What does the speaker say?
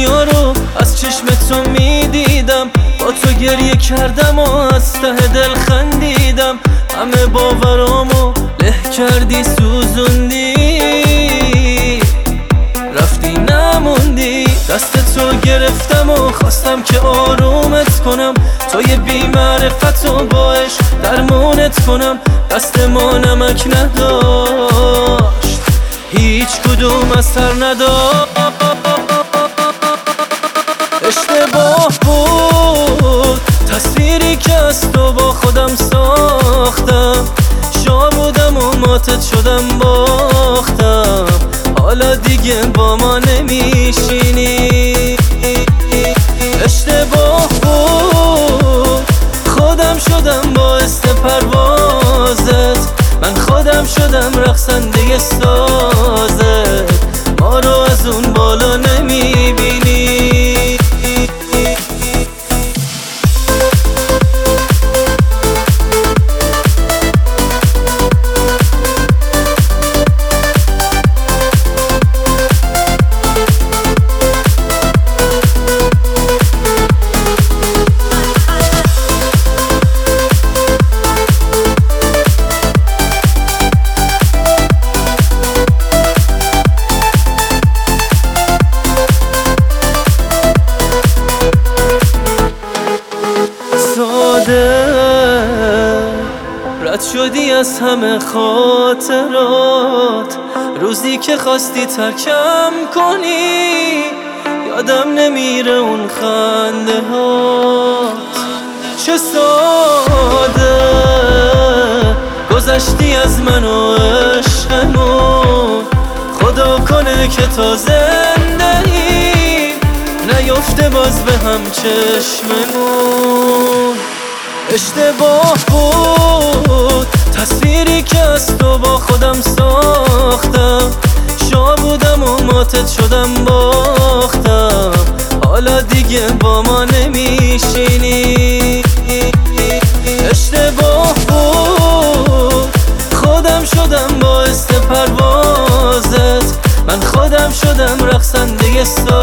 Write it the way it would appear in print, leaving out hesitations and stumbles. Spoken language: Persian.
دنیا رو از چشم تو میدیدم، با تو گریه کردم و از ته دل خندیدم. همه باورامو له کردی سوزوندی، رفتی نموندی. دست تو گرفتم و خواستم که آرومت کنم، توی بی‌معرفت و با عشق درمونت کنم. دست ما نمک نداشت، هیچ کدوم اثر نداشت. اشتباه بود تصویری که از تو با خودم ساختم، شاه بودم و ماتت شدم باختم. حالا دیگه با ما نمیشینی. اشتباه بود خودم شدم باعث پروازت، من خودم شدم رقصنده سازت. ما رو از اون بالا نمیبینی. رد شدی از همه خاطرات، روزی که خواستی ترکم کنی. یادم نمیره اون خنده هات، چه ساده گذشتی از من و عشقمون. خدا کنه که تا زندگی نیفته باز به هم چشممون. اشتباه بود تصویری که از تو با خودم ساختم، شاه بودم و ماتت شدم باختم. حالا دیگه با ما نمیشینی. اشتباه بود خودم شدم باعث پروازت، من خودم شدم رقصنده